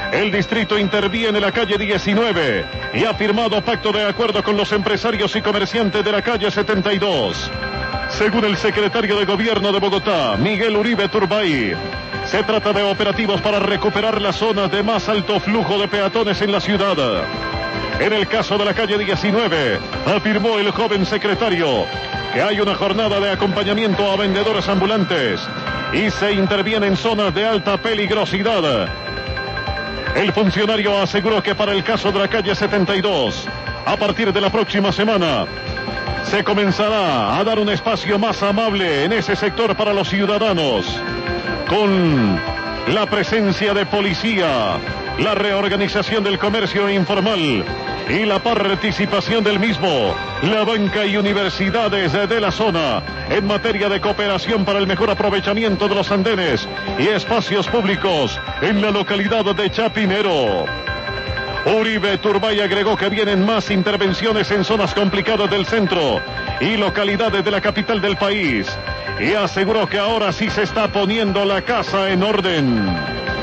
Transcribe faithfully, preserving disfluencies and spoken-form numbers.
El distrito interviene en la calle diecinueve y ha firmado pacto de acuerdo con los empresarios y comerciantes de la calle setenta y dos. Según el secretario de Gobierno de Bogotá, Miguel Uribe Turbay, se trata de operativos para recuperar las zonas de más alto flujo de peatones en la ciudad. En el caso de la calle diecinueve, afirmó el joven secretario que hay una jornada de acompañamiento a vendedores ambulantes y se interviene en zonas de alta peligrosidad. El funcionario aseguró que para el caso de la calle setenta y dos, a partir de la próxima semana, se comenzará a dar un espacio más amable en ese sector para los ciudadanos, con la presencia de policía, la reorganización del comercio informal y la participación del mismo, la banca y universidades de la zona en materia de cooperación para el mejor aprovechamiento de los andenes y espacios públicos en la localidad de Chapinero. Uribe Turbay agregó que vienen más intervenciones en zonas complicadas del centro y localidades de la capital del país y aseguró que ahora sí se está poniendo la casa en orden.